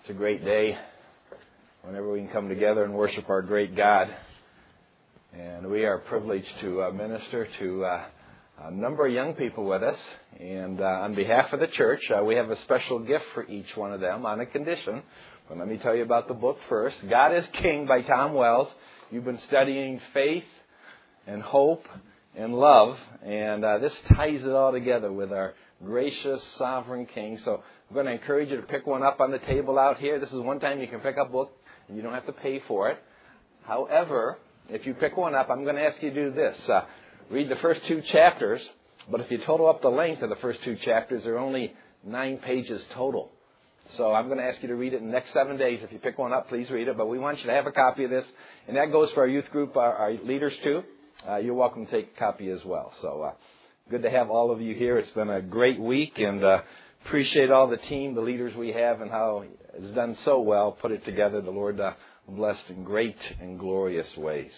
It's a great day whenever we can come together and worship our great God. And we are privileged to minister to a number of young people with us. And on behalf of the church, we have a special gift for each one of them on a condition. But let me tell you about the book first. God is King by Tom Wells. You've been studying faith and hope and love. And this ties it all together with our gracious, sovereign King. So I'm going to encourage you to pick one up on the table out here. This is one time you can pick up a book and you don't have to pay for it. However, if you pick one up, I'm going to ask you to do this. Read the first 2 chapters, but if you total up the length of the first 2 chapters, there are only 9 pages total. So I'm going to ask you to read it in the next 7 days. If you pick one up, please read it. But we want you to have a copy of this. And that goes for our youth group, our leaders too. You're welcome to take a copy as well. So good to have all of you here. It's been a great week, and appreciate all the team, the leaders we have, and how it's done so well, put it together. The Lord blessed in great and glorious ways.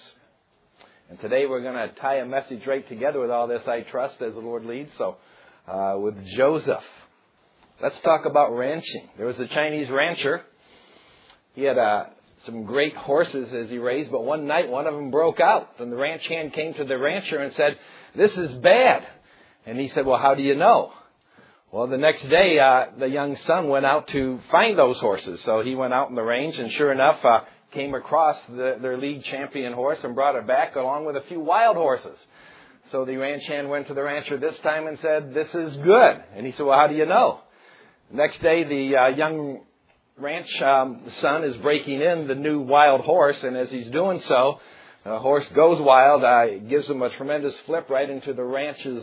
And today we're going to tie a message right together with all this, I trust, as the Lord leads. So with Joseph, let's talk about ranching. There was a Chinese rancher. He had some great horses as he raised, but one night one of them broke out. And the ranch hand came to the rancher and said, "This is bad." And he said, "Well, how do you know?" Well, the next day, the young son went out to find those horses. So he went out in the range and sure enough, came across their league champion horse and brought it back along with a few wild horses. So the ranch hand went to the rancher this time and said, "This is good." And he said, "Well, how do you know?" Next day, the young ranch son is breaking in the new wild horse. And as he's doing so, the horse goes wild, gives him a tremendous flip right into the ranch's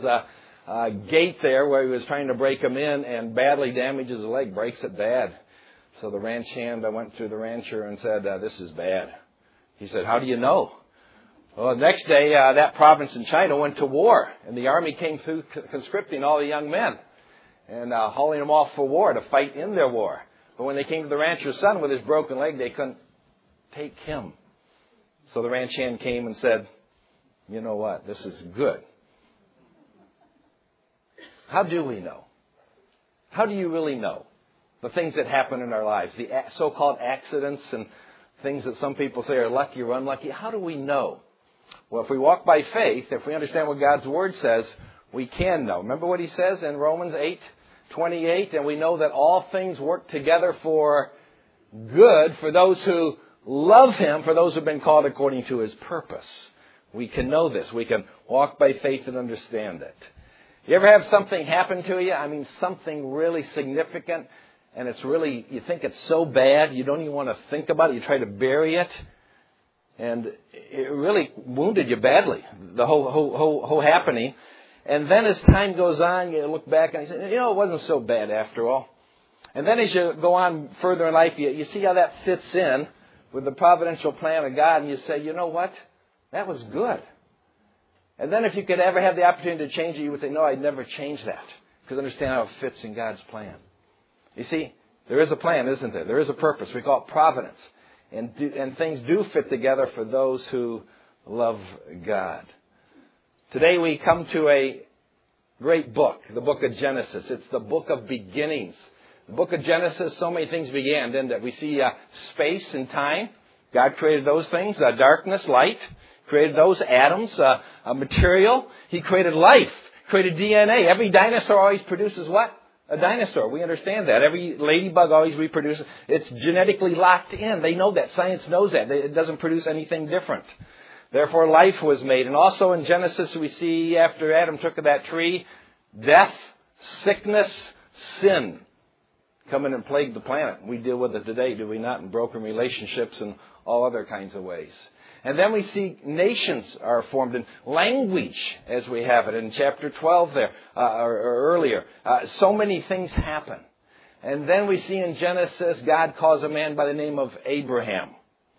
gate there where he was trying to break him in, and badly damages the leg, breaks it bad. So the ranch hand went to the rancher and said, "This is bad." He said, "How do you know?" Well, the next day, that province in China went to war, and the army came through conscripting all the young men and hauling them off for war to fight in their war. But when they came to the rancher's son with his broken leg, they couldn't take him. So the ranch hand came and said, "You know what? This is good." How do we know? How do you really know the things that happen in our lives, the so-called accidents and things that some people say are lucky or unlucky? How do we know? Well, if we walk by faith, if we understand what God's Word says, we can know. Remember what He says in Romans 8:28, and we know that all things work together for good for those who love Him, for those who have been called according to His purpose. We can know this. We can walk by faith and understand it. You ever have something happen to you? I mean, something really significant, and it's really, you think it's so bad, you don't even want to think about it. You try to bury it, and it really wounded you badly, the whole happening. And then as time goes on, you look back and you say, it wasn't so bad after all. And then as you go on further in life, you see how that fits in with the providential plan of God, and you say, you know what? That was good. And then if you could ever have the opportunity to change it, you would say, no, I'd never change that. Because understand how it fits in God's plan. You see, there is a plan, isn't there? There is a purpose. We call it providence. And things do fit together for those who love God. Today we come to a great book, the book of Genesis. It's the book of beginnings. The book of Genesis, so many things began, didn't it? We see space and time. God created those things, darkness, light. Created those atoms, material. He created life, created DNA. Every dinosaur always produces what? A dinosaur. We understand that. Every ladybug always reproduces. It's genetically locked in. They know that. Science knows that. It doesn't produce anything different. Therefore, life was made. And also in Genesis, we see after Adam took of that tree, death, sickness, sin come in and plague the planet. We deal with it today, do we not? In broken relationships and all other kinds of ways. And then we see nations are formed in language as we have it in chapter 12 there, or earlier. So many things happen. And then we see in Genesis, God calls a man by the name of Abraham.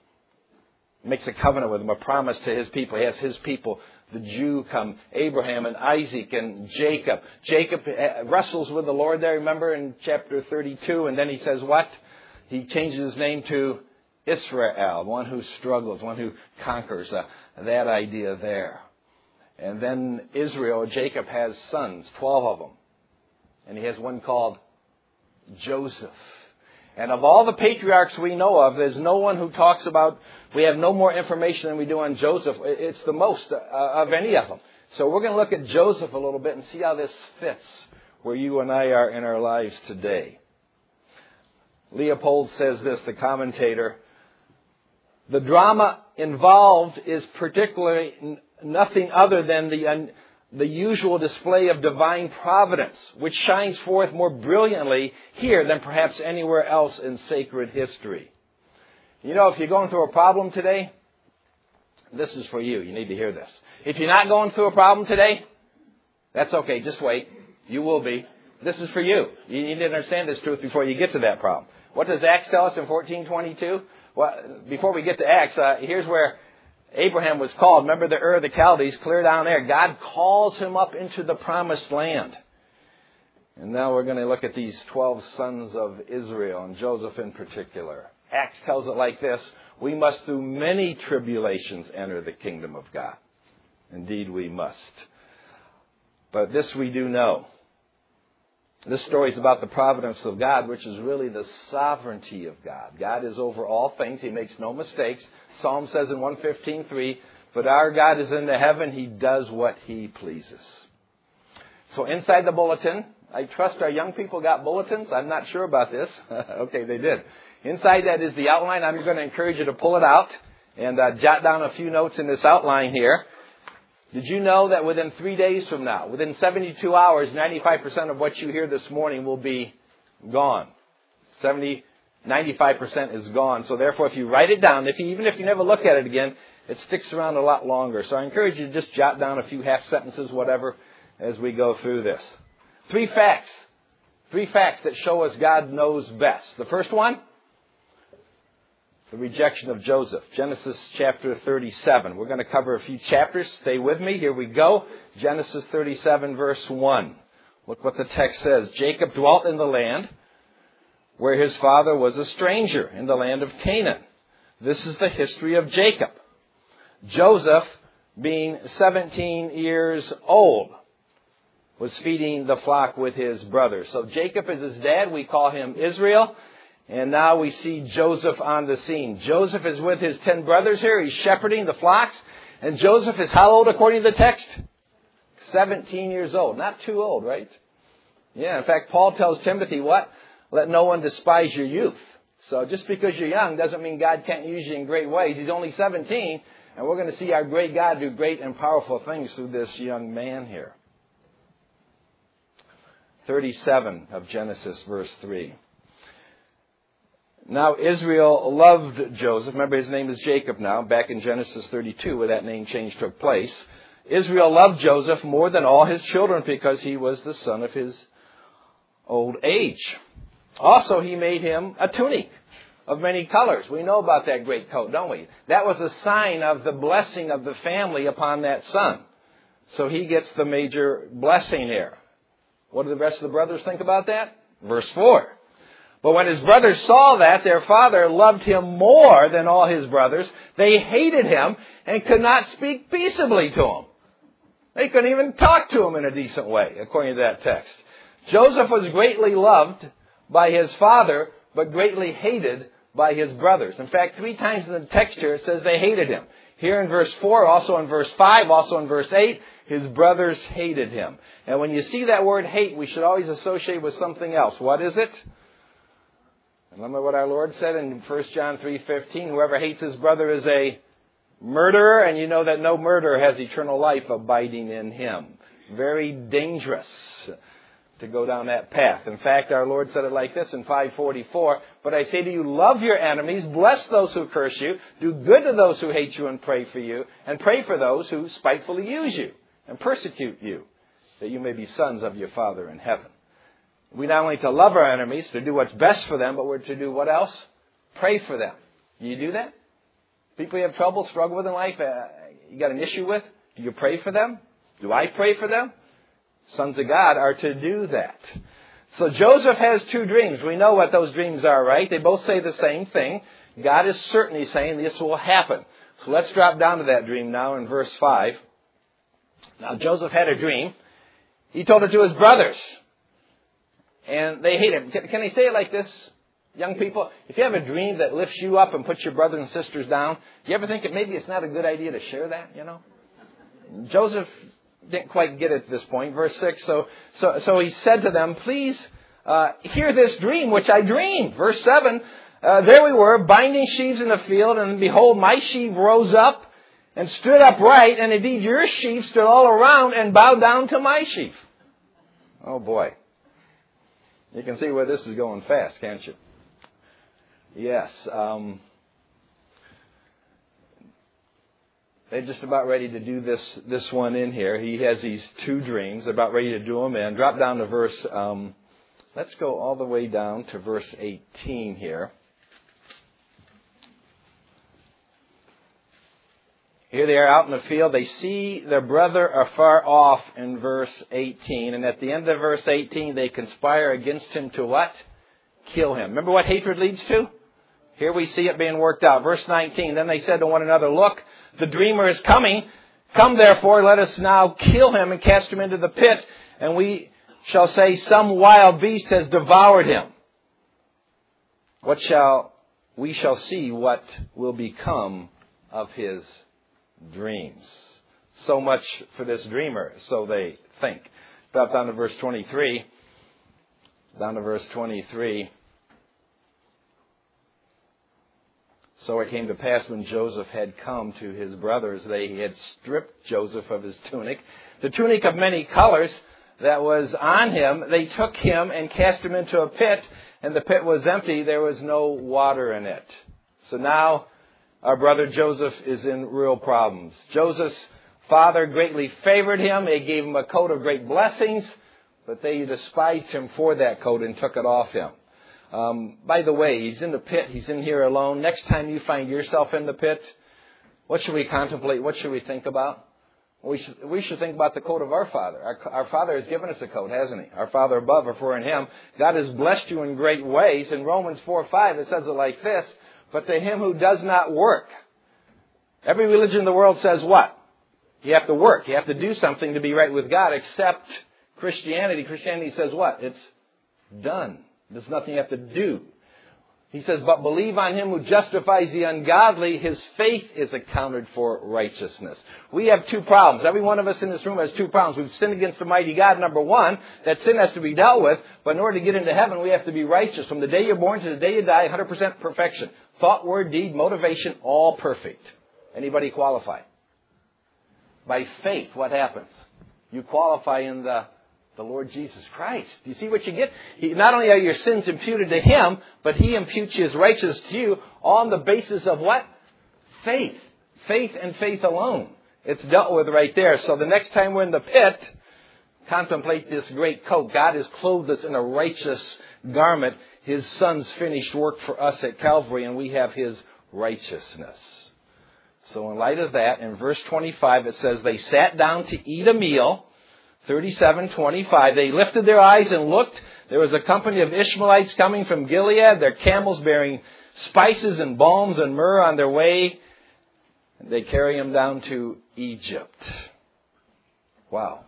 He makes a covenant with him, a promise to his people. He has his people, the Jew, come, Abraham and Isaac and Jacob. Jacob wrestles with the Lord there, remember, in chapter 32. And then he says what? He changes his name to Israel, one who struggles, one who conquers, that idea there. And then Israel, Jacob has sons, 12 of them. And he has one called Joseph. And of all the patriarchs we know of, there's no one who talks about, we have no more information than we do on Joseph. It's the most of any of them. So we're going to look at Joseph a little bit and see how this fits where you and I are in our lives today. Leopold says this, the commentator, the drama involved is particularly nothing other than the usual display of divine providence, which shines forth more brilliantly here than perhaps anywhere else in sacred history. You know, if you're going through a problem today, this is for you. You need to hear this. If you're not going through a problem today, that's okay. Just wait. You will be. This is for you. You need to understand this truth before you get to that problem. What does Acts tell us in 14:22? Well, before we get to Acts, here's where Abraham was called. Remember the Ur of the Chaldees, clear down there. God calls him up into the promised land. And now we're going to look at these 12 sons of Israel, and Joseph in particular. Acts tells it like this: we must through many tribulations enter the kingdom of God. Indeed we must. But this we do know. This story is about the providence of God, which is really the sovereignty of God. God is over all things. He makes no mistakes. Psalm says in 115:3, but our God is in the heaven. He does what He pleases. So inside the bulletin, I trust our young people got bulletins. I'm not sure about this. Okay, they did. Inside that is the outline. I'm going to encourage you to pull it out and jot down a few notes in this outline here. Did you know that within 3 days from now, within 72 hours, 95% of what you hear this morning will be gone? 95% is gone. So therefore, if you write it down, even if you never look at it again, it sticks around a lot longer. So I encourage you to just jot down a few half sentences, whatever, as we go through this. 3 facts. 3 facts that show us God knows best. The first one, the rejection of Joseph. Genesis chapter 37. We're going to cover a few chapters. Stay with me. Here we go. Genesis 37 verse 1. Look what the text says. Jacob dwelt in the land where his father was a stranger, in the land of Canaan. This is the history of Jacob. Joseph, being 17 years old, was feeding the flock with his brothers. So Jacob is his dad. We call him Israel. And now we see Joseph on the scene. Joseph is with his 10 brothers here. He's shepherding the flocks. And Joseph is how old according to the text? 17 years old. Not too old, right? Yeah, in fact, Paul tells Timothy what? Let no one despise your youth. So just because you're young doesn't mean God can't use you in great ways. He's only 17. And we're going to see our great God do great and powerful things through this young man here. 37 of Genesis, verse 3. Now Israel loved Joseph. Remember, his name is Jacob now, back in Genesis 32, where that name change took place. Israel loved Joseph more than all his children because he was the son of his old age. Also, he made him a tunic of many colors. We know about that great coat, don't we? That was a sign of the blessing of the family upon that son. So he gets the major blessing here. What do the rest of the brothers think about that? Verse 4. But when his brothers saw that their father loved him more than all his brothers, they hated him and could not speak peaceably to him. They couldn't even talk to him in a decent way, according to that text. Joseph was greatly loved by his father, but greatly hated by his brothers. In fact, 3 times in the text here it says they hated him. Here in verse 4, also in verse 5, also in verse 8, his brothers hated him. And when you see that word hate, we should always associate with something else. What is it? Remember what our Lord said in 1 John 3:15, whoever hates his brother is a murderer, and you know that no murderer has eternal life abiding in him. Very dangerous to go down that path. In fact, our Lord said it like this in 5:44, but I say to you, love your enemies, bless those who curse you, do good to those who hate you and pray for those who spitefully use you and persecute you, that you may be sons of your Father in heaven. We not only to love our enemies, to do what's best for them, but we're to do what else? Pray for them. Do you do that? People you have trouble, struggle with in life, you got an issue with, do you pray for them? Do I pray for them? Sons of God are to do that. So Joseph has 2 dreams. We know what those dreams are, right? They both say the same thing. God is certainly saying this will happen. So let's drop down to that dream now in verse 5. Now Joseph had a dream. He told it to his brothers. And they hate him. Can I say it like this? Young people, if you have a dream that lifts you up and puts your brothers and sisters down, do you ever think that maybe it's not a good idea to share that, you know? Joseph didn't quite get it at this point. Verse 6, so he said to them, please hear this dream which I dreamed. Verse 7, there we were, binding sheaves in the field, and behold, my sheaf rose up and stood upright, and indeed your sheaf stood all around and bowed down to my sheaf. Oh boy. You can see where this is going fast, can't you? Yes. They're just about ready to do this one in here. He has these two dreams. They're about ready to do them in. Drop down to verse, let's go all the way down to verse 18 here. Here they are out in the field. They see their brother afar off in verse 18. And at the end of verse 18, they conspire against him to what? Kill him. Remember what hatred leads to? Here we see it being worked out. Verse 19, then they said to one another, look, the dreamer is coming. Come therefore, let us now kill him and cast him into the pit. And we shall say, some wild beast has devoured him. We shall see what will become of his dreams. So much for this dreamer, so they think. Drop down to verse 23. Down to verse 23. So it came to pass when Joseph had come to his brothers, they had stripped Joseph of his tunic, the tunic of many colors that was on him. They took him and cast him into a pit, and the pit was empty. There was no water in it. So now our brother Joseph is in real problems. Joseph's father greatly favored him. They gave him a coat of great blessings, but they despised him for that coat and took it off him. By the way, he's in the pit. He's in here alone. Next time you find yourself in the pit, what should we contemplate? What should we think about? We should think about the coat of our Father. Our Father has given us a coat, hasn't He? Our Father above, if we're in Him. God has blessed you in great ways. In Romans 4:5, it says it like this, but to him who does not work. Every religion in the world says what? You have to work. You have to do something to be right with God, except Christianity. Christianity says what? It's done. There's nothing you have to do. He says, but believe on him who justifies the ungodly, his faith is accounted for righteousness. We have two problems. Every one of us in this room has two problems. We've sinned against the mighty God, number one. That sin has to be dealt with. But in order to get into heaven, we have to be righteous. From the day you're born to the day you die, 100% perfection. Thought, word, deed, motivation, all perfect. Anybody qualify? By faith, what happens? You qualify in the Lord Jesus Christ. Do you see what you get? Not only are your sins imputed to Him, but He imputes His righteousness to you on the basis of what? Faith. Faith and faith alone. It's dealt with right there. So the next time we're in the pit, contemplate this great coat. God has clothed us in a righteous garment. His Son's finished work for us at Calvary, and we have His righteousness. So in light of that, in verse 25, it says, they sat down to eat a meal. 37:25. They lifted their eyes and looked. There was a company of Ishmaelites coming from Gilead, their camels bearing spices and balms and myrrh on their way. They carry him down to Egypt. Wow.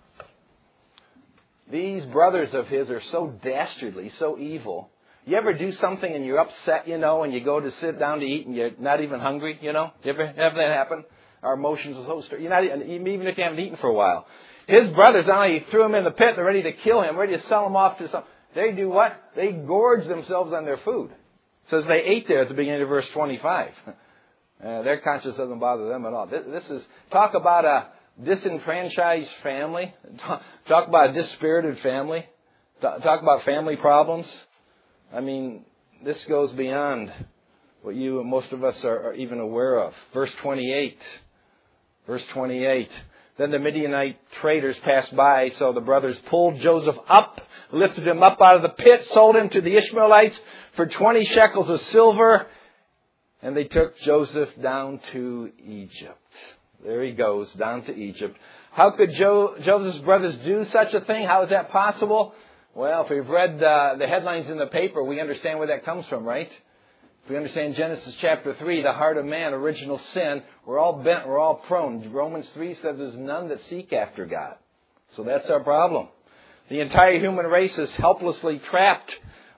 These brothers of his are so dastardly, so evil. You ever do something and you're upset, and you go to sit down to eat and you're not even hungry, You ever have that happen? Our emotions are so stirred. Even if you haven't eaten for a while. His brothers, not only threw him in the pit, they're ready to kill him, ready to sell him off to some. They do what? They gorge themselves on their food. It says they ate there at the beginning of verse 25. Their conscience doesn't bother them at all. This is, talk about a disenfranchised family. Talk about a dispirited family. Talk about family problems. I mean, this goes beyond what you and most of us are even aware of. Verse 28. Verse 28. Then the Midianite traders passed by, so the brothers pulled Joseph up, lifted him up out of the pit, sold him to the Ishmaelites for 20 shekels of silver, and they took Joseph down to Egypt. There he goes, down to Egypt. How could Joseph's brothers do such a thing? How is that possible? Well, if we've read the headlines in the paper, we understand where that comes from, right? If we understand Genesis chapter 3, the heart of man, original sin, we're all bent, we're all prone. Romans 3 says there's none that seek after God. So that's our problem. The entire human race is helplessly trapped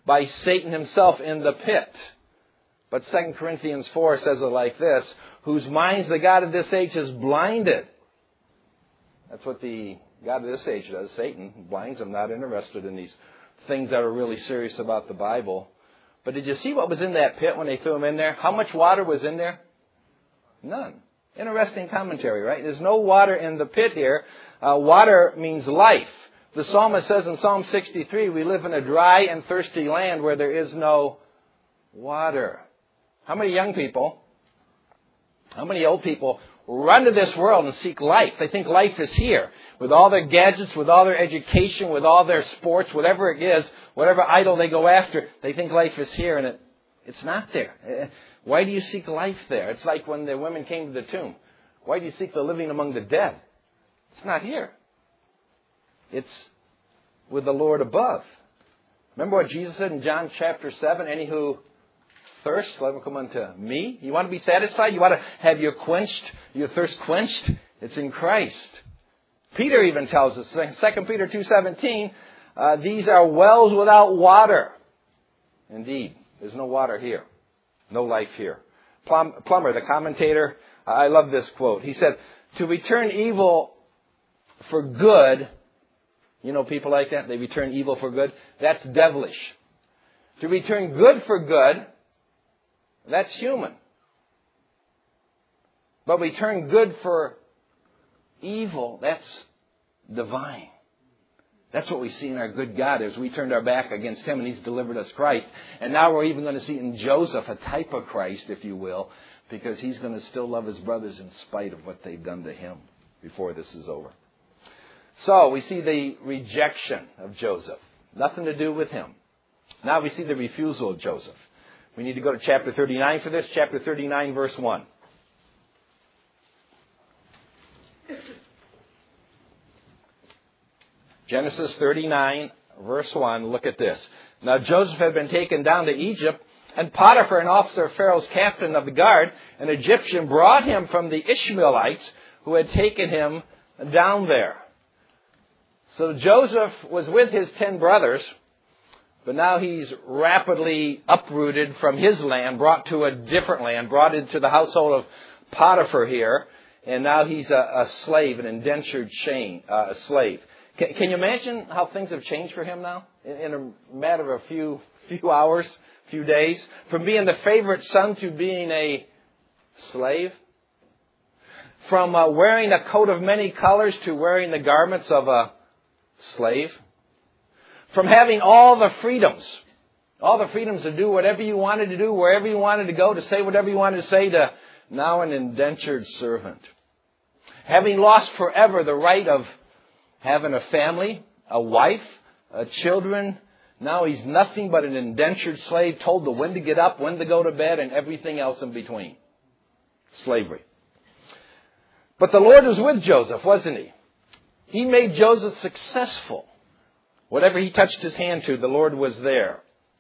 by Satan himself in the pit. But 2 Corinthians 4 says it like this, whose minds the God of this age has blinded. That's what the God of this age does. Satan blinds them, not interested in these things that are really serious about the Bible. But did you see what was in that pit when they threw him in there? How much water was in there? None. Interesting commentary, right? There's no water in the pit here. Water means life. The psalmist says in Psalm 63, we live in a dry and thirsty land where there is no water. How many young people, how many old people run to this world and seek life? They think life is here. With all their gadgets, with all their education, with all their sports, whatever it is, whatever idol they go after, they think life is here, and it's not there. Why do you seek life there? It's like when the women came to the tomb. Why do you seek the living among the dead? It's not here. It's with the Lord above. Remember what Jesus said in John chapter 7? Any who thirst, let them come unto me. You want to be satisfied? You want to have your thirst quenched? It's in Christ. Peter even tells us, 2 Peter 2:17, these are wells without water. Indeed, there's no water here. No life here. Plummer, the commentator, I love this quote. He said, to return evil for good, you know people like that? They return evil for good. That's devilish. To return good for good, that's human. But return good for evil, that's divine. That's what we see in our good God as we turned our back against Him and He's delivered us Christ. And now we're even going to see in Joseph a type of Christ, if you will, because he's going to still love his brothers in spite of what they've done to him before this is over. So we see the rejection of Joseph. Nothing to do with him. Now we see the refusal of Joseph. We need to go to chapter 39 for this. Chapter 39, verse 1. Genesis 39, verse 1. Look at this. Now Joseph had been taken down to Egypt, and Potiphar, an officer of Pharaoh's captain of the guard, an Egyptian, brought him from the Ishmaelites who had taken him down there. So Joseph was with his 10 brothers, but now he's rapidly uprooted from his land, brought to a different land, brought into the household of Potiphar here, and now he's a slave, an indentured slave. Can you imagine how things have changed for him now? In a matter of a few hours, few days? From being the favorite son to being a slave? From wearing a coat of many colors to wearing the garments of a slave? From having all the freedoms to do whatever you wanted to do, wherever you wanted to go, to say whatever you wanted to say, to now an indentured servant. Having lost forever the right of having a family, a wife, children. Now he's nothing but an indentured slave, told to when to get up, when to go to bed, and everything else in between. Slavery. But the Lord was with Joseph, wasn't He? He made Joseph successful. Whatever he touched his hand to, the Lord was there.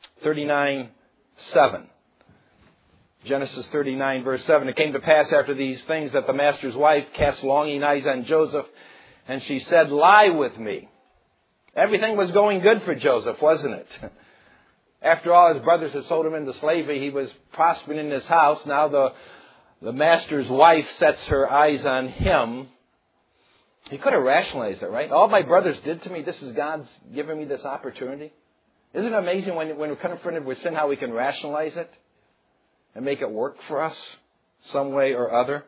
39:7. Genesis 39, verse 7. It came to pass after these things that the master's wife cast longing eyes on Joseph, and she said, lie with me. Everything was going good for Joseph, wasn't it? After all, his brothers had sold him into slavery. He was prospering in his house. Now the master's wife sets her eyes on him. He could have rationalized it, right? All my brothers did to me, this is God's giving me this opportunity. Isn't it amazing when we're confronted with sin how we can rationalize it and make it work for us some way or other?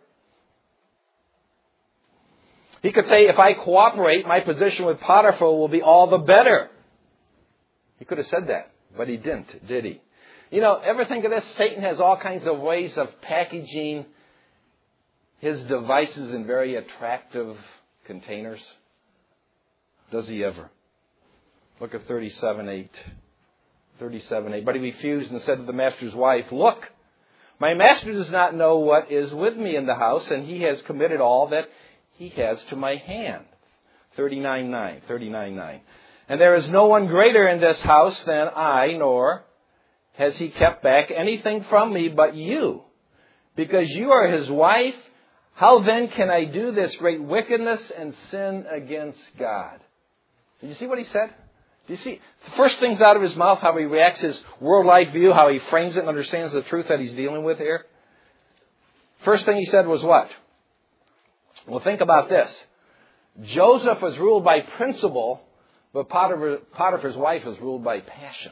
He could say, if I cooperate, my position with Potiphar will be all the better. He could have said that, but he didn't, did he? You know, ever think of this? Satan has all kinds of ways of packaging his devices in very attractive containers. Does he ever? Look at 37:8. 37:8. But he refused and said to the master's wife, look, my master does not know what is with me in the house, and he has committed all that he has to my hand. 39:9. And there is no one greater in this house than I, nor has he kept back anything from me but you. Because you are his wife, how then can I do this great wickedness and sin against God? Did you see what he said? Do you see the first things out of his mouth, how he reacts, his worldwide view, how he frames it and understands the truth that he's dealing with here? First thing he said was what? Well, think about this. Joseph was ruled by principle, but Potiphar's wife was ruled by passion.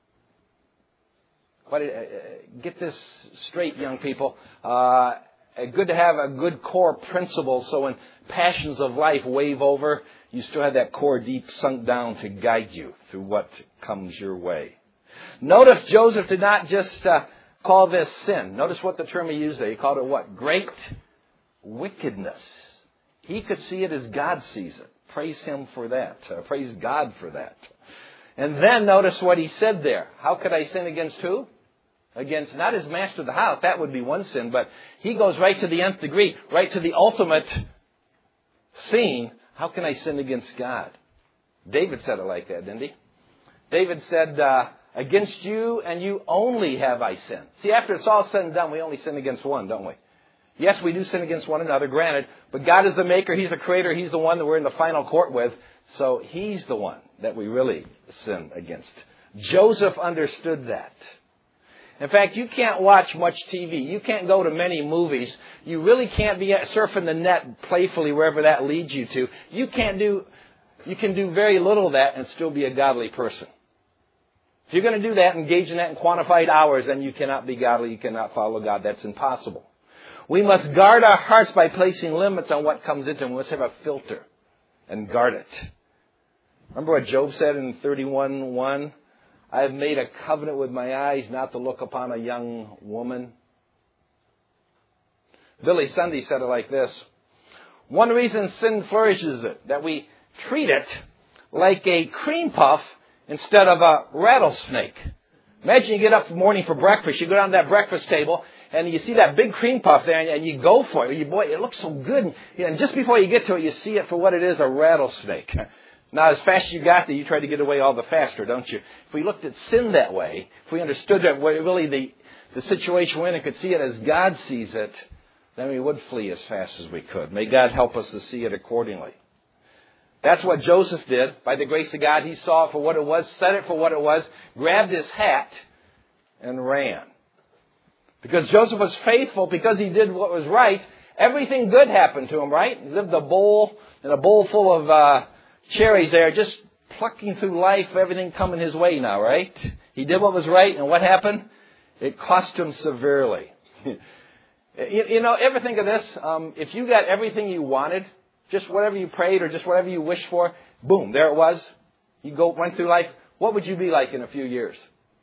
Get this straight, young people. Good to have a good core principle, so when passions of life wave over, you still have that core deep sunk down to guide you through what comes your way. Notice Joseph did not just call this sin. Notice what the term he used there. He called it what? Great wickedness. He could see it as God sees it. Praise Him for that. Praise God for that. And then notice what he said there. How could I sin against who? Against not his master of the house. That would be one sin. But he goes right to the nth degree, right to the ultimate scene. How can I sin against God? David said it like that, didn't he? David said, against you and you only have I sinned. See, after it's all said and done, we only sin against one, don't we? Yes, we do sin against one another, granted. But God is the maker. He's the creator. He's the one that we're in the final court with. So He's the one that we really sin against. Joseph understood that. In fact, you can't watch much TV. You can't go to many movies. You really can't be surfing the net playfully wherever that leads you to. You can do very little of that and still be a godly person. If you're going to do that, engage in that in quantified hours, then you cannot be godly. You cannot follow God. That's impossible. We must guard our hearts by placing limits on what comes into them. We must have a filter and guard it. Remember what Job said in 31:1? I have made a covenant with my eyes not to look upon a young woman. Billy Sunday said it like this. One reason sin flourishes is that we treat it like a cream puff instead of a rattlesnake. Imagine you get up in the morning for breakfast. You go down to that breakfast table and you see that big cream puff there and you go for it. Boy, it looks so good. And just before you get to it, you see it for what it is, a rattlesnake. Now, as fast as you got there, you try to get away all the faster, don't you? If we looked at sin that way, if we understood that really the situation we're in and could see it as God sees it, then we would flee as fast as we could. May God help us to see it accordingly. That's what Joseph did. By the grace of God, he saw it for what it was, said it for what it was, grabbed his hat, and ran. Because Joseph was faithful, because he did what was right, everything good happened to him, right? He lived in a bowl full of cherries there, just plucking through life, everything coming his way now, right? He did what was right, and what happened? It cost him severely. You know, ever think of this? If you got everything you wanted, just whatever you prayed or just whatever you wished for, boom, there it was. You went through life. What would you be like in a few years?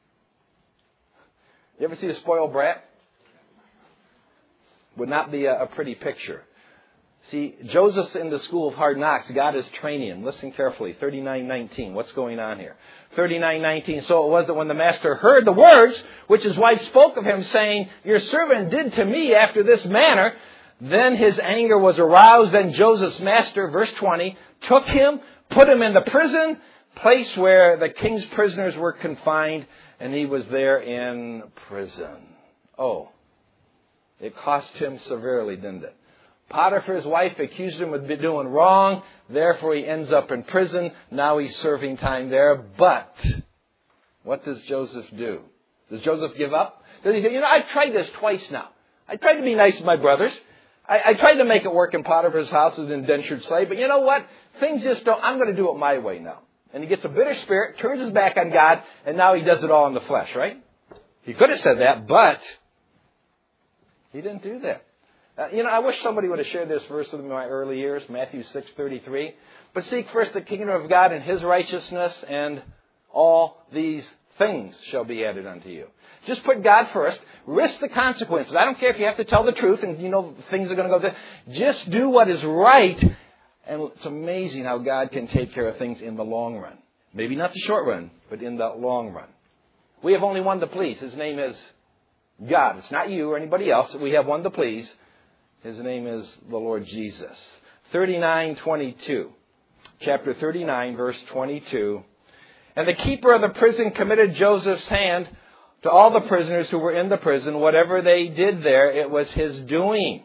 You ever see a spoiled brat? Would not be a pretty picture. See, Joseph's in the school of hard knocks. God is training him. Listen carefully. 39:19. What's going on here? 39:19. So it was that when the master heard the words which his wife spoke of him, saying, your servant did to me after this manner, then his anger was aroused. Then Joseph's master, verse 20, took him, put him in the prison, place where the king's prisoners were confined, and he was there in prison. Oh, it cost him severely, didn't it? Potiphar's wife accused him of doing wrong. Therefore, he ends up in prison. Now he's serving time there. But what does Joseph do? Does Joseph give up? Does he say, I've tried this twice now. I tried to be nice to my brothers. I tried to make it work in Potiphar's house as an indentured slave. But you know what? Things just don't. I'm going to do it my way now. And he gets a bitter spirit, turns his back on God, and now he does it all in the flesh, right? He could have said that, but he didn't do that. I wish somebody would have shared this verse with me in my early years, Matthew 6:33. But seek first the kingdom of God and His righteousness, and all these things shall be added unto you. Just put God first. Risk the consequences. I don't care if you have to tell the truth and things are going to go there. Just do what is right. And it's amazing how God can take care of things in the long run. Maybe not the short run, but in the long run. We have only one to please. His name is God. It's not you or anybody else. We have one to please. His name is the Lord Jesus. 39:22. Chapter 39, verse 22. And the keeper of the prison committed Joseph's hand to all the prisoners who were in the prison. Whatever they did there, it was his doing.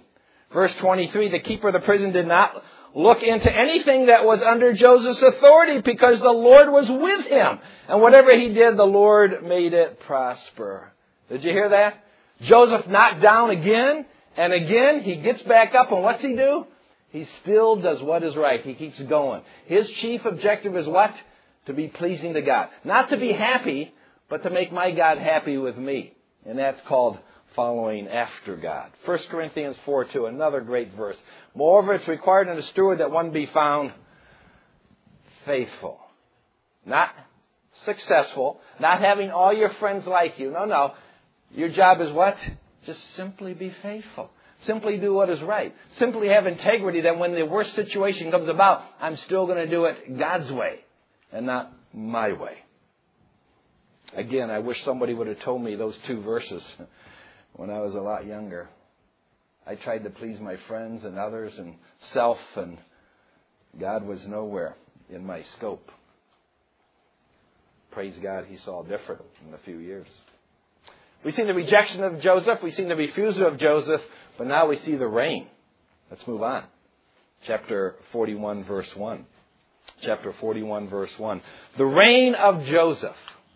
Verse 23, the keeper of the prison did not look into anything that was under Joseph's authority because the Lord was with him. And whatever he did, the Lord made it prosper. Did you hear that? Joseph knocked down again and again. He gets back up, and what's he do? He still does what is right. He keeps going. His chief objective is what? To be pleasing to God. Not to be happy, but to make my God happy with me. And that's called following after God. 1 Corinthians 4:2, another great verse. Moreover, it's required in a steward that one be found faithful. Not successful. Not having all your friends like you. No. Your job is what? Just simply be faithful. Simply do what is right. Simply have integrity that when the worst situation comes about, I'm still going to do it God's way and not my way. Again, I wish somebody would have told me those two verses when I was a lot younger. I tried to please my friends and others and self, and God was nowhere in my scope. Praise God, He saw different in a few years. We've seen the rejection of Joseph. We've seen the refusal of Joseph. But now we see the reign. Let's move on. Chapter 41, verse 1. Chapter 41, verse 1. The reign of Joseph.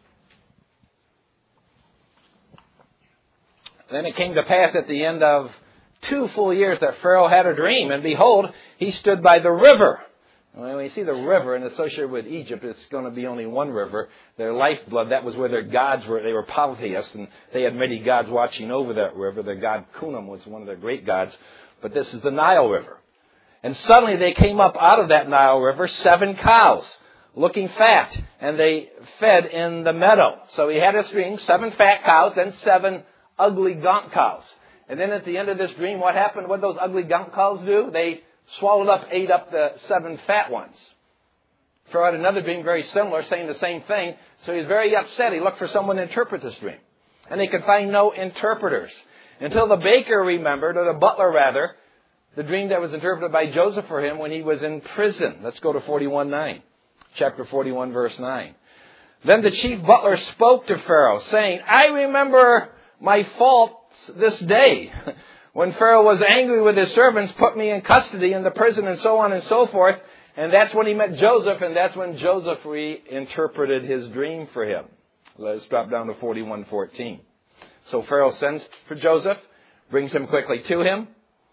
Then it came to pass at the end of 2 full years that Pharaoh had a dream. And behold, he stood by the river. When you see the river and associated with Egypt, it's going to be only one river. Their lifeblood, that was where their gods were. They were polytheists, and they had many gods watching over that river. Their god Cunam was one of their great gods. But this is the Nile River. And suddenly they came up out of that Nile River 7 cows, looking fat, and they fed in the meadow. So he had a dream, 7 fat cows, then 7 ugly gaunt cows. And then at the end of this dream, what happened? What did those ugly gaunt cows do? They swallowed up, ate up the 7 fat ones. Pharaoh had another dream very similar, saying the same thing. So he was very upset. He looked for someone to interpret this dream. And they could find no interpreters. Until the baker remembered, or the butler rather, the dream that was interpreted by Joseph for him when he was in prison. Let's go to 41:9. Chapter 41, verse 9. Then the chief butler spoke to Pharaoh, saying, I remember my faults this day. When Pharaoh was angry with his servants, put me in custody in the prison and so on and so forth. And that's when he met Joseph, and that's when Joseph reinterpreted his dream for him. Let's drop down to 41:14. So Pharaoh sends for Joseph, brings him quickly to him.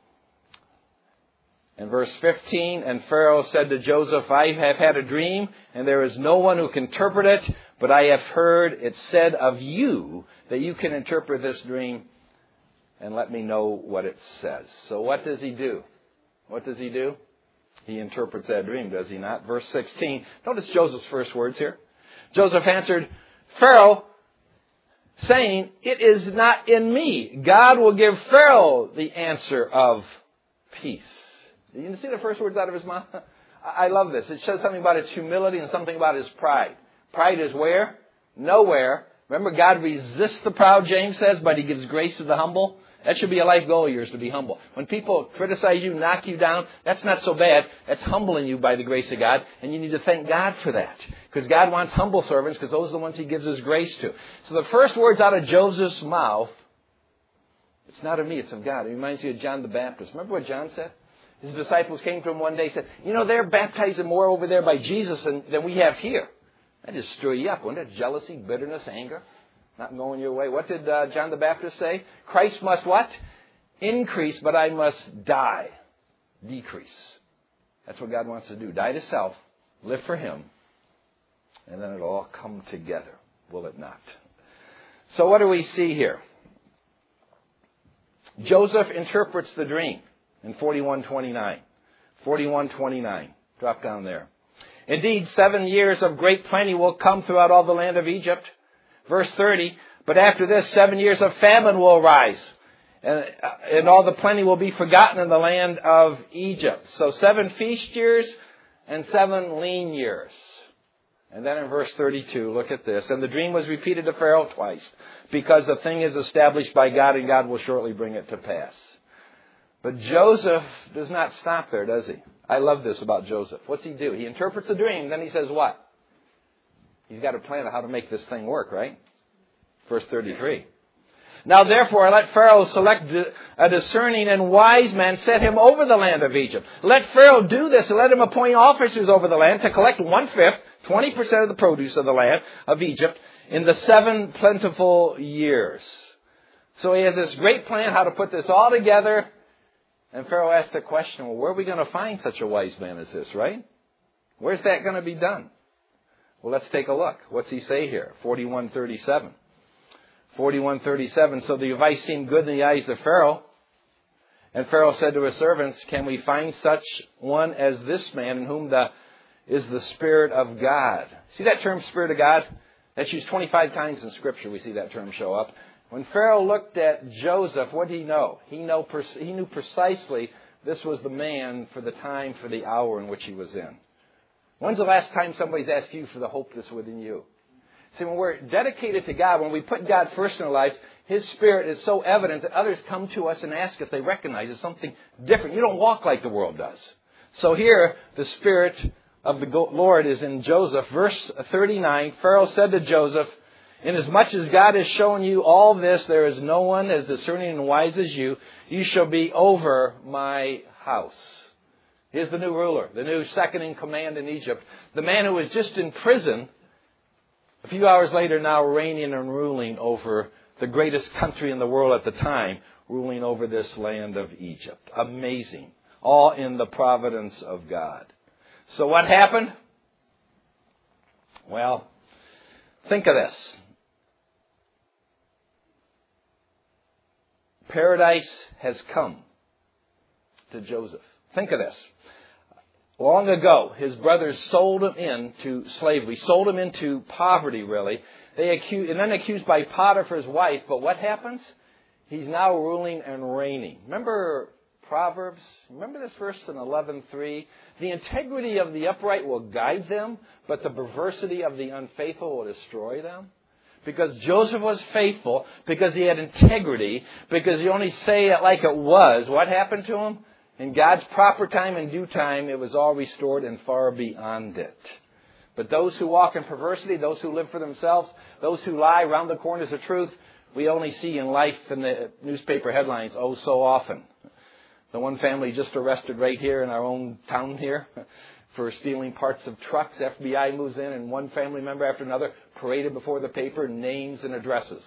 And verse 15, and Pharaoh said to Joseph, I have had a dream, and there is no one who can interpret it, but I have heard it said of you that you can interpret this dream, and let me know what it says. So what does he do? What does he do? He interprets that dream, does he not? Verse 16. Notice Joseph's first words here. Joseph answered Pharaoh, saying, it is not in me. God will give Pharaoh the answer of peace. Did you see the first words out of his mouth? I love this. It shows something about his humility and something about his pride. Pride is where? Nowhere. Remember, God resists the proud, James says, but He gives grace to the humble. That should be a life goal of yours, to be humble. When people criticize you, knock you down, that's not so bad. That's humbling you by the grace of God, and you need to thank God for that. Because God wants humble servants, because those are the ones He gives His grace to. So the first words out of Joseph's mouth, it's not of me, it's of God. It reminds you of John the Baptist. Remember what John said? His disciples came to him one day and said, they're baptizing more over there by Jesus than we have here. That just stir you up, wouldn't it? Jealousy, bitterness, anger, not going your way. What did John the Baptist say? Christ must what? Increase, but I must die. Decrease. That's what God wants to do. Die to self, live for Him, and then it'll all come together, will it not? So what do we see here? Joseph interprets the dream in 41:29. 41:29. Drop down there. Indeed, 7 years of great plenty will come throughout all the land of Egypt. Verse 30, but after this 7 years of famine will arise, and all the plenty will be forgotten in the land of Egypt. So 7 feast years and 7 lean years. And then in verse 32, look at this. And the dream was repeated to Pharaoh twice, because the thing is established by God, and God will shortly bring it to pass. But Joseph does not stop there, does he? I love this about Joseph. What's he do? He interprets a dream, then he says what? He's got a plan of how to make this thing work, right? Verse 33. Now therefore let Pharaoh select a discerning and wise man, set him over the land of Egypt. Let Pharaoh do this, and let him appoint officers over the land to collect 1/5, 20% of the produce of the land of Egypt in the 7 plentiful years. So he has this great plan how to put this all together. And Pharaoh asked the question, well, where are we going to find such a wise man as this, right? Where's that going to be done? Well, let's take a look. What's he say here? 41:37. 41:37. So the advice seemed good in the eyes of Pharaoh. And Pharaoh said to his servants, can we find such one as this man in whom is the Spirit of God? See that term, Spirit of God? That's used 25 times in Scripture. We see that term show up. When Pharaoh looked at Joseph, what did he know? He knew precisely this was the man for the time, for the hour in which he was in. When's the last time somebody's asked you for the hope that's within you? See, when we're dedicated to God, when we put God first in our lives, His Spirit is so evident that others come to us and ask if they recognize it's something different. You don't walk like the world does. So here, the Spirit of the Lord is in Joseph. Verse 39, Pharaoh said to Joseph, inasmuch as God has shown you all this, there is no one as discerning and wise as you. You shall be over my house. Here's the new ruler, the new second in command in Egypt. The man who was just in prison, a few hours later now reigning and ruling over the greatest country in the world at the time, ruling over this land of Egypt. Amazing. All in the providence of God. So what happened? Well, think of this. Paradise has come to Joseph. Think of this. Long ago, his brothers sold him into slavery, sold him into poverty, really. And then accused by Potiphar's wife. But what happens? He's now ruling and reigning. Remember Proverbs? Remember this verse in 11:3? The integrity of the upright will guide them, but the perversity of the unfaithful will destroy them. Because Joseph was faithful, because he had integrity, because he only say it like it was, what happened to him? In God's proper time and due time, it was all restored and far beyond it. But those who walk in perversity, those who live for themselves, those who lie around the corners of truth, we only see in life in the newspaper headlines oh so often. The one family just arrested right here in our own town here for stealing parts of trucks. FBI moves in and one family member after another paraded before the paper, names and addresses.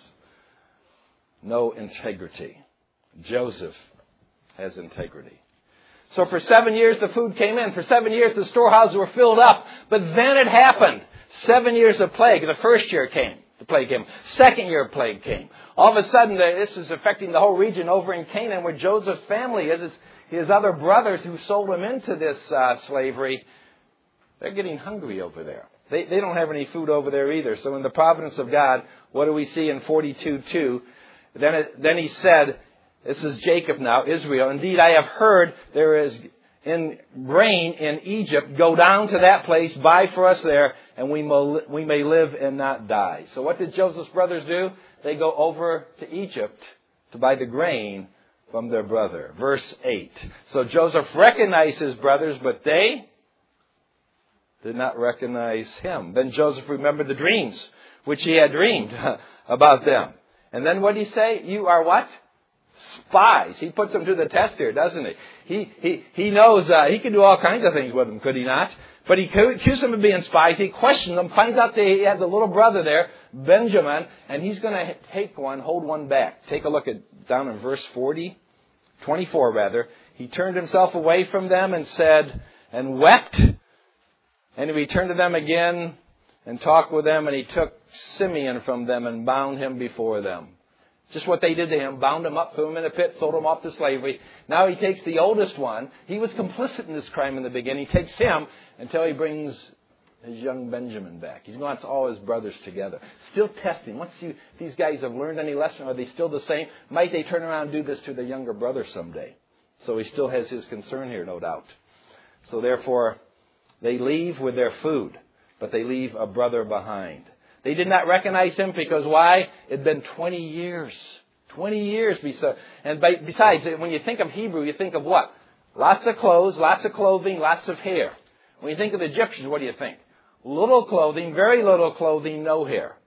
No integrity. Joseph has integrity. So for 7 years the food came in. For 7 years the storehouses were filled up. But then it happened. 7 years of plague. The first year came. The plague came. Second year plague came. All of a sudden this is affecting the whole region over in Canaan where Joseph's family is. His other brothers who sold him into this slavery, they're getting hungry over there. They don't have any food over there either. So in the providence of God, what do we see in 42:2? Then he said, this is Jacob now, Israel. Indeed, I have heard there is in grain in Egypt. Go down to that place, buy for us there, and we may live and not die. So what did Joseph's brothers do? They go over to Egypt to buy the grain from their brother. Verse 8. So Joseph recognized his brothers, but they did not recognize him. Then Joseph remembered the dreams which he had dreamed about them. And then what did he say? You are what? Spies. He puts them to the test here, doesn't he? He knows he can do all kinds of things with them, could he not? But he accused them of being spies. He questioned them, finds out they had the little brother there, Benjamin, and he's going to take one, hold one back. Take a look at down in verse 24 rather. He turned himself away from them and said, and wept. And he returned to them again and talked with them, and he took Simeon from them and bound him before them. Just what they did to him, bound him up, threw him in a pit, sold him off to slavery. Now he takes the oldest one. He was complicit in this crime in the beginning. He takes him until he brings his young Benjamin back. He wants all his brothers together. Still testing. Once these guys have learned any lesson, are they still the same? Might they turn around and do this to the younger brother someday? So he still has his concern here, no doubt. So therefore, they leave with their food, but they leave a brother behind. They did not recognize him because why? It had been 20 years. 20 years. And besides, when you think of Hebrew, you think of what? Lots of clothes, lots of clothing, lots of hair. When you think of the Egyptians, what do you think? Little clothing, very little clothing, no hair.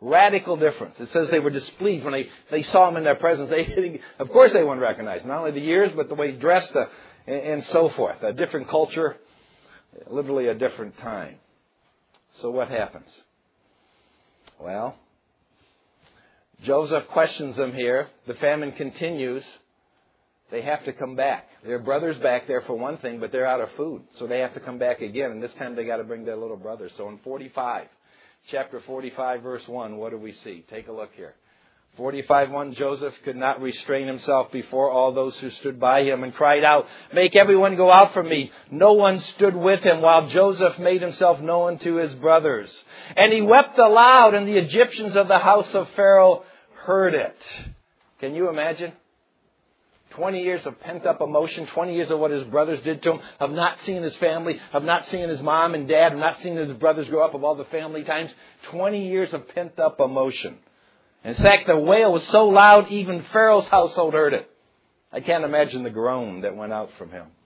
Radical difference. It says they were displeased when they saw him in their presence. Of course they wouldn't recognize not only the years, but the way he's dressed and so forth. A different culture, literally a different time. So what happens? Well, Joseph questions them here. The famine continues. They have to come back. Their brother's back there for one thing, but they're out of food. So they have to come back again. And this time they got to bring their little brother. So in chapter 45, verse 1, what do we see? Take a look here. 45:1, Joseph could not restrain himself before all those who stood by him and cried out, "Make everyone go out from me." No one stood with him while Joseph made himself known to his brothers. And he wept aloud, and the Egyptians of the house of Pharaoh heard it. Can you imagine? 20 years of pent-up emotion, 20 years of what his brothers did to him, of not seeing his family, of not seeing his mom and dad, of not seeing his brothers grow up, of all the family times. 20 years of pent-up emotion. In fact, the wail was so loud, even Pharaoh's household heard it. I can't imagine the groan that went out from him.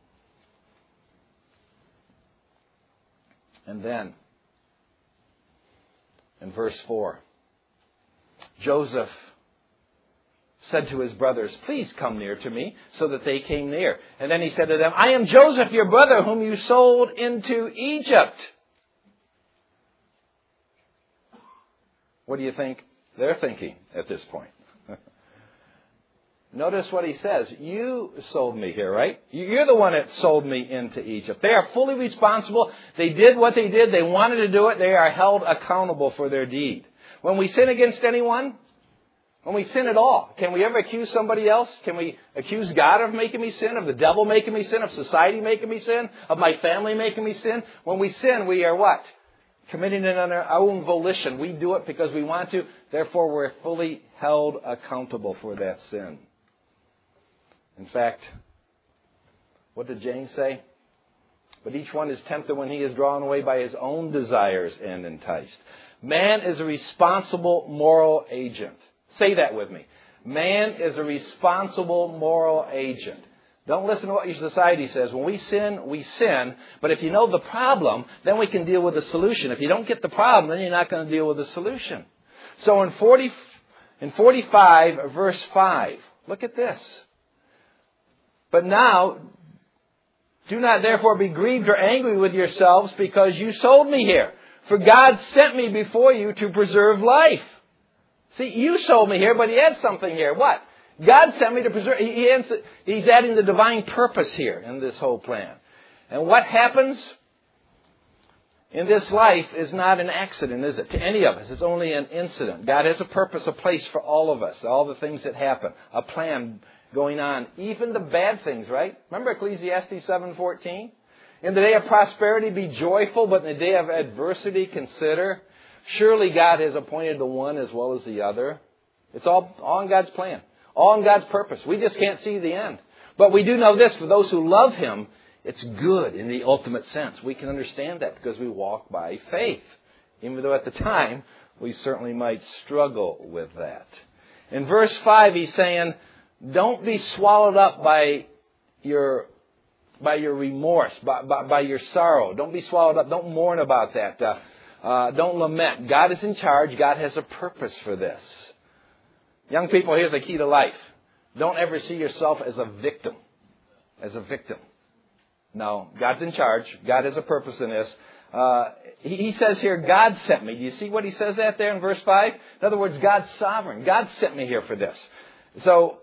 And then, in verse 4, Joseph said to his brothers, "Please come near to me," so that they came near. And then he said to them, "I am Joseph, your brother, whom you sold into Egypt." What do you think they're thinking at this point? Notice what he says. You sold me here, right? You're the one that sold me into Egypt. They are fully responsible. They did what they did. They wanted to do it. They are held accountable for their deed. When we sin against anyone, when we sin at all, can we ever accuse somebody else? Can we accuse God of making me sin, of the devil making me sin, of society making me sin, of my family making me sin? When we sin, we are what? Committing it on our own volition. We do it because we want to. Therefore, we're fully held accountable for that sin. In fact, what did James say? But each one is tempted when he is drawn away by his own desires and enticed. Man is a responsible moral agent. Say that with me. Man is a responsible moral agent. Don't listen to what your society says. When we sin, we sin. But if you know the problem, then we can deal with the solution. If you don't get the problem, then you're not going to deal with the solution. So in 45, verse 5, look at this. But now, do not therefore be grieved or angry with yourselves because you sold me here. For God sent me before you to preserve life. See, you sold me here, but he adds something here. What? God sent me to preserve. He's adding the divine purpose here in this whole plan. And what happens in this life is not an accident, is it? To any of us. It's only an incident. God has a purpose, a place for all of us. All the things that happen. A plan going on. Even the bad things, right? Remember Ecclesiastes 7:14? In the day of prosperity be joyful, but in the day of adversity consider. Surely God has appointed the one as well as the other. It's all in God's plan. All in God's purpose. We just can't see the end. But we do know this, for those who love Him, it's good in the ultimate sense. We can understand that because we walk by faith. Even though at the time, we certainly might struggle with that. In verse 5, he's saying, don't be swallowed up by your remorse, by your sorrow. Don't be swallowed up. Don't mourn about that. Don't lament. God is in charge. God has a purpose for this. Young people, here's the key to life. Don't ever see yourself as a victim. As a victim. No, God's in charge. God has a purpose in this. He says here, God sent me. Do you see what he says that there in verse 5? In other words, God's sovereign. God sent me here for this. So,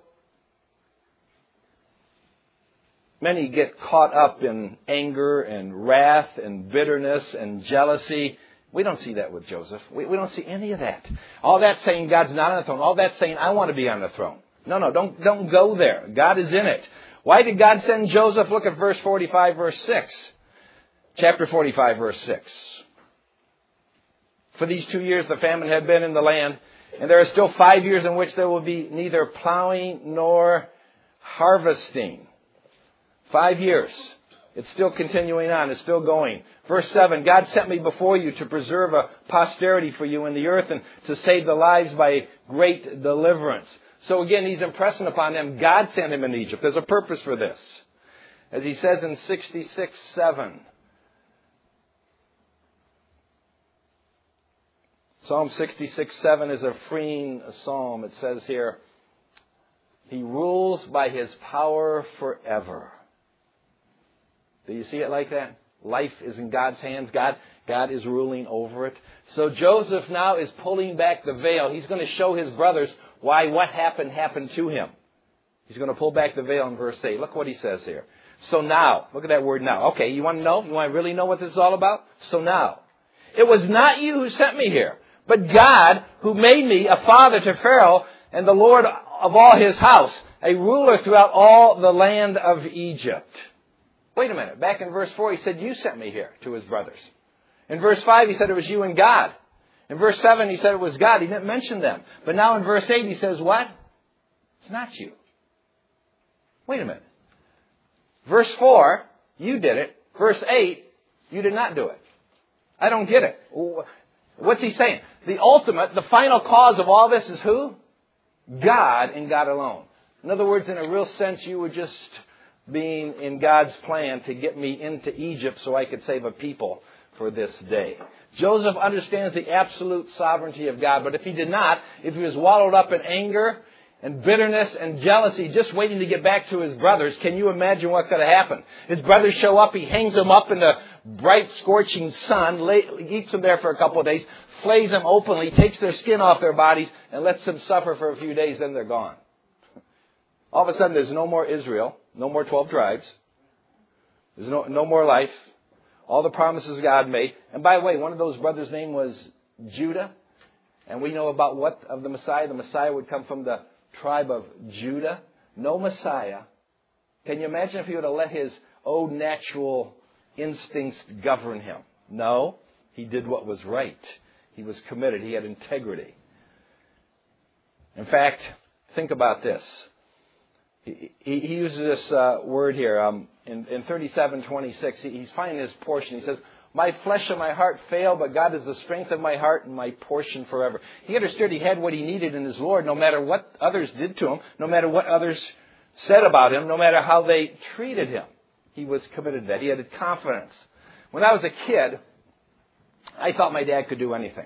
many get caught up in anger and wrath and bitterness and jealousy. We don't see that with Joseph. We don't see any of that. All that's saying God's not on the throne. All that's saying I want to be on the throne. No, don't go there. God is in it. Why did God send Joseph? Look at verse 45, verse 6. Chapter 45, verse 6. For these 2 years the famine had been in the land, and there are still 5 years in which there will be neither plowing nor harvesting. 5 years. It's still continuing on. It's still going. Verse 7, God sent me before you to preserve a posterity for you in the earth and to save the lives by great deliverance. So again, he's impressing upon them, God sent him in Egypt. There's a purpose for this. As he says in 66:7. Psalm 66:7 is a freeing psalm. It says here, He rules by His power forever. Do you see it like that? Life is in God's hands. God is ruling over it. So Joseph now is pulling back the veil. He's going to show his brothers why what happened to him. He's going to pull back the veil in verse 8. Look what he says here. So now, look at that word now. Okay, you want to know? You want to really know what this is all about? So now, it was not you who sent me here, but God who made me a father to Pharaoh and the Lord of all his house, a ruler throughout all the land of Egypt. Wait a minute. Back in verse 4, he said, you sent me here to his brothers. In verse 5, he said it was you and God. In verse 7, he said it was God. He didn't mention them. But now in verse 8, he says, what? It's not you. Wait a minute. Verse 4, you did it. Verse 8, you did not do it. I don't get it. What's he saying? The ultimate, the final cause of all this is who? God and God alone. In other words, in a real sense, you were just being in God's plan to get me into Egypt so I could save a people for this day. Joseph understands the absolute sovereignty of God, but if he did not, if he was wallowed up in anger and bitterness and jealousy, just waiting to get back to his brothers, can you imagine what could have happened? His brothers show up, he hangs them up in the bright, scorching sun, keeps them there for a couple of days, flays them openly, takes their skin off their bodies, and lets them suffer for a few days, then they're gone. All of a sudden, there's no more Israel, no more 12 tribes. There's no more life. All the promises God made. And by the way, one of those brothers' name was Judah. And we know about what of the Messiah? The Messiah would come from the tribe of Judah. No Messiah. Can you imagine if he would have let his own natural instincts govern him? No. He did what was right. He was committed. He had integrity. In fact, think about this. He uses this word here in 37:26. He's finding his portion. He says, my flesh and my heart fail, but God is the strength of my heart and my portion forever. He understood he had what he needed in his Lord, no matter what others did to him, no matter what others said about him, no matter how they treated him. He was committed to that. He had confidence. When I was a kid, I thought my dad could do anything.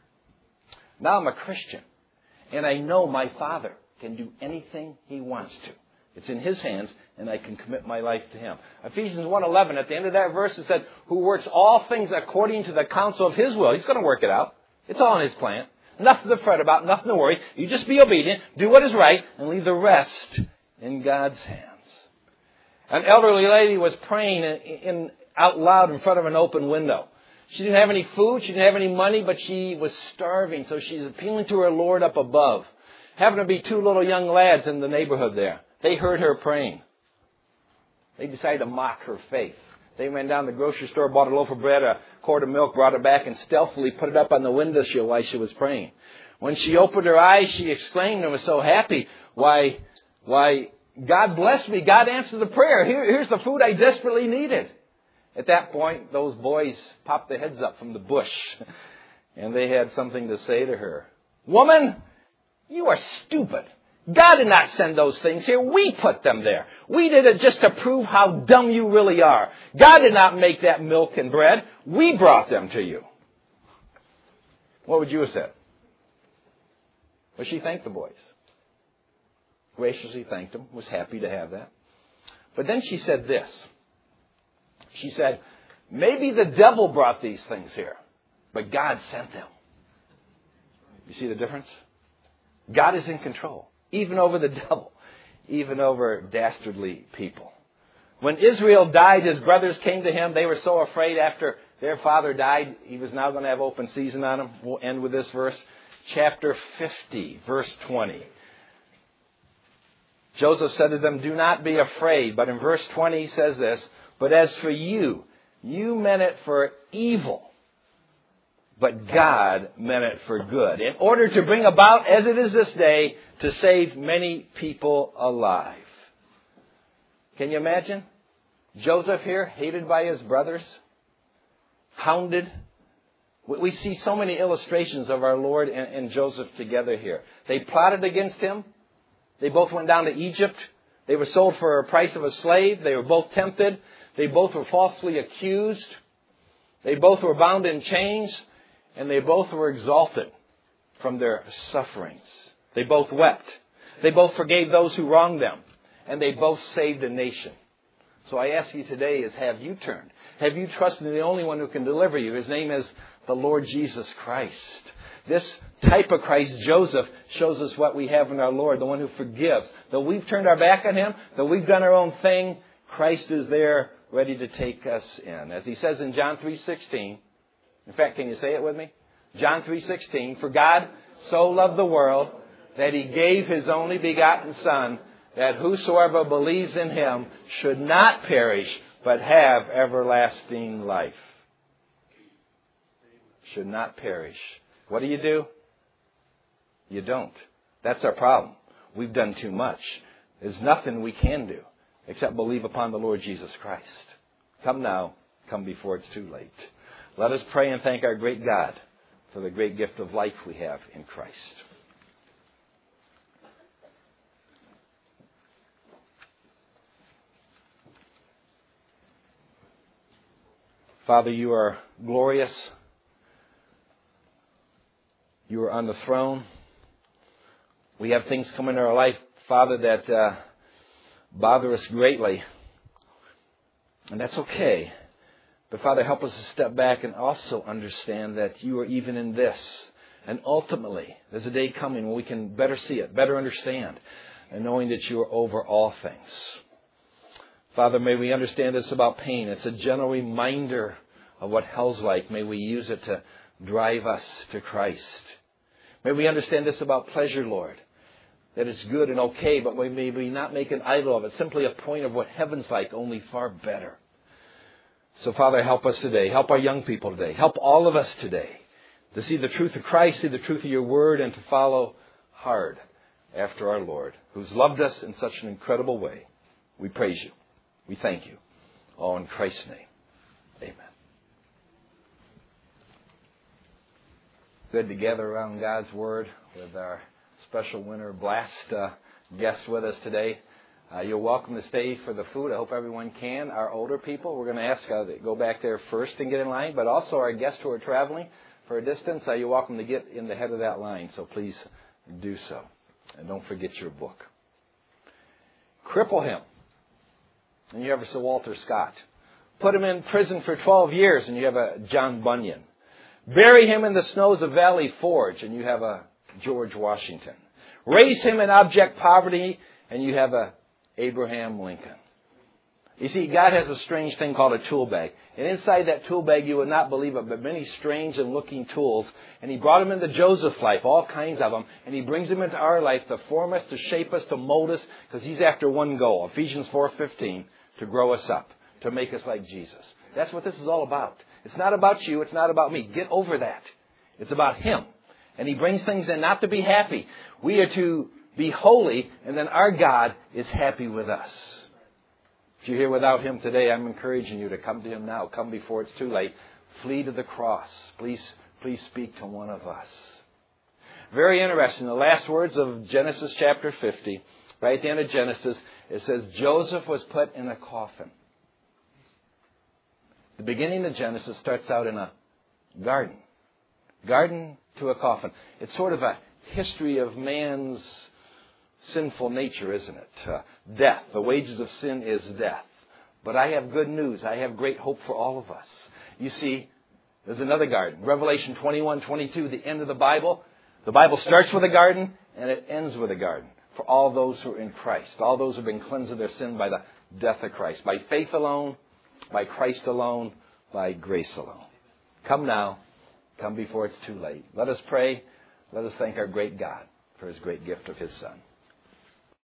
Now I'm a Christian, and I know my Father can do anything he wants to. It's in his hands, and I can commit my life to him. Ephesians 1:11, at the end of that verse, it said, who works all things according to the counsel of his will. He's going to work it out. It's all in his plan. Nothing to fret about, nothing to worry. You just be obedient, do what is right, and leave the rest in God's hands. An elderly lady was praying out loud in front of an open window. She didn't have any food, she didn't have any money, but she was starving, so she's appealing to her Lord up above. Happened to be two little young lads in the neighborhood there. They heard her praying. They decided to mock her faith. They went down to the grocery store, bought a loaf of bread, a quart of milk, brought it back, and stealthily put it up on the windowsill while she was praying. When she opened her eyes, she exclaimed and was so happy, why, God blessed me. God answered the prayer. Here's the food I desperately needed. At that point, those boys popped their heads up from the bush, and they had something to say to her. Woman, you are stupid. God did not send those things here. We put them there. We did it just to prove how dumb you really are. God did not make that milk and bread. We brought them to you. What would you have said? Well, she thanked the boys. Graciously thanked them. Was happy to have that. But then she said this. She said, maybe the devil brought these things here, but God sent them. You see the difference? God is in control, even over the devil, even over dastardly people. When Israel died, his brothers came to him. They were so afraid after their father died, he was now going to have open season on them. We'll end with this verse. Chapter 50, verse 20. Joseph said to them, do not be afraid. But in verse 20 he says this, but as for you, you meant it for evil, but God meant it for good, in order to bring about, as it is this day, to save many people alive. Can you imagine? Joseph here, hated by his brothers, hounded. We see so many illustrations of our Lord and Joseph together here. They plotted against him. They both went down to Egypt. They were sold for a price of a slave. They were both tempted. They both were falsely accused. They both were bound in chains. and they both were exalted from their sufferings. They both wept. They both forgave those who wronged them. And they both saved a nation. So I ask you today is, have you turned? Have you trusted in the only one who can deliver you? His name is the Lord Jesus Christ. This type of Christ, Joseph, shows us what we have in our Lord, the one who forgives. Though we've turned our back on Him, though we've done our own thing, Christ is there ready to take us in. As He says in John 3:16, in fact, can you say it with me? John 3:16, for God so loved the world that He gave His only begotten Son, that whosoever believes in Him should not perish, but have everlasting life. Should not perish. What do? You don't. That's our problem. We've done too much. There's nothing we can do except believe upon the Lord Jesus Christ. Come now. Come before it's too late. Let us pray and thank our great God for the great gift of life we have in Christ. Father, you are glorious. You are on the throne. We have things come into our life, Father, that bother us greatly. And that's okay. But Father, help us to step back and also understand that you are even in this. And ultimately, there's a day coming when we can better see it, better understand, and knowing that you are over all things. Father, may we understand this about pain. It's a general reminder of what hell's like. May we use it to drive us to Christ. May we understand this about pleasure, Lord, that it's good and okay, but may we not make an idol of it, simply a point of what heaven's like, only far better. So, Father, help us today. Help our young people today. Help all of us today to see the truth of Christ, see the truth of your word, and to follow hard after our Lord, who's loved us in such an incredible way. We praise you. We thank you. All in Christ's name. Amen. Good to gather around God's Word with our special winter blast guests with us today. You're welcome to stay for the food. I hope everyone can. Our older people, we're going to ask to go back there first and get in line. But also our guests who are traveling for a distance, you're welcome to get in the head of that line. So please do so. And don't forget your book. Cripple him. And you have a Sir Walter Scott. Put him in prison for 12 years and you have a John Bunyan. Bury him in the snows of Valley Forge and you have a George Washington. Raise him in abject poverty and you have a Abraham Lincoln. You see, God has a strange thing called a tool bag. And inside that tool bag, you would not believe it, but many strange and looking tools. And He brought them into Joseph's life, all kinds of them. And He brings them into our life to form us, to shape us, to mold us, because He's after one goal, Ephesians 4:15, to grow us up, to make us like Jesus. That's what this is all about. It's not about you. It's not about me. Get over that. It's about Him. And He brings things in not to be happy. We are to be holy, and then our God is happy with us. If you're here without Him today, I'm encouraging you to come to Him now. Come before it's too late. Flee to the cross. Please speak to one of us. Very interesting. The last words of Genesis chapter 50, right at the end of Genesis, it says Joseph was put in a coffin. The beginning of Genesis starts out in a garden. Garden to a coffin. It's sort of a history of man's sinful nature, isn't it? Death. The wages of sin is death. But I have good news. I have great hope for all of us. You see, there's another garden. Revelation 21:22, the end of the Bible. The Bible starts with a garden and it ends with a garden. For all those who are in Christ. All those who have been cleansed of their sin by the death of Christ. By faith alone. By Christ alone. By grace alone. Come now. Come before it's too late. Let us pray. Let us thank our great God for His great gift of His Son.